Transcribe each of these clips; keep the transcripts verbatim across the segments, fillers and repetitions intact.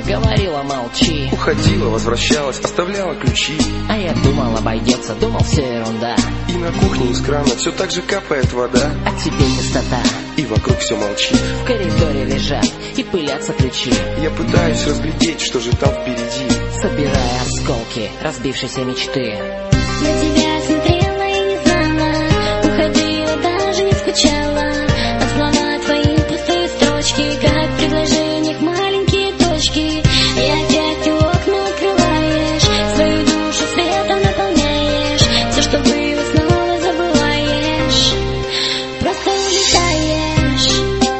говорила молчи. Уходила, возвращалась, оставляла ключи. А я думал, обойдется, думал, все ерунда. И на кухне из крана все так же капает вода. А теперь пустота, и вокруг все молчит. в коридоре лежат и пылятся ключи. Я пытаюсь разглядеть, что же там впереди, собирая осколки разбившейся мечты. На тебя смотрела и не знала, уходила, даже не скучала. А слова твои пустые строчки, как предложениях маленькие точки. И опять ты окна открываешь, свою душу светом наполняешь. Все, что было, снова забываешь, просто улетаешь.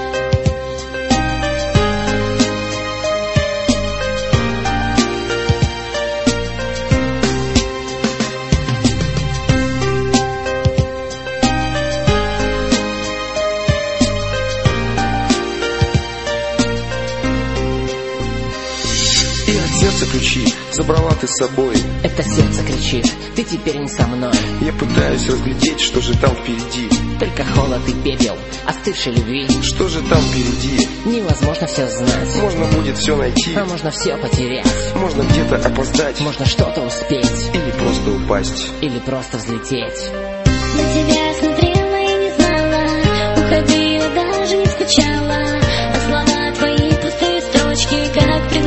сердце ключи забрала ты с собой. Это сердце кричит, ты теперь не со мной. Я пытаюсь разглядеть, что же там впереди, только холод и пепел остывшей любви. Что же там впереди? Невозможно все знать. Можно будет все найти, а можно все потерять. Можно где-то опоздать, можно что-то успеть, или просто упасть, или просто взлететь. На тебя смотрела и не знала, уходила, даже не скучала. А слова твои пустые строчки, как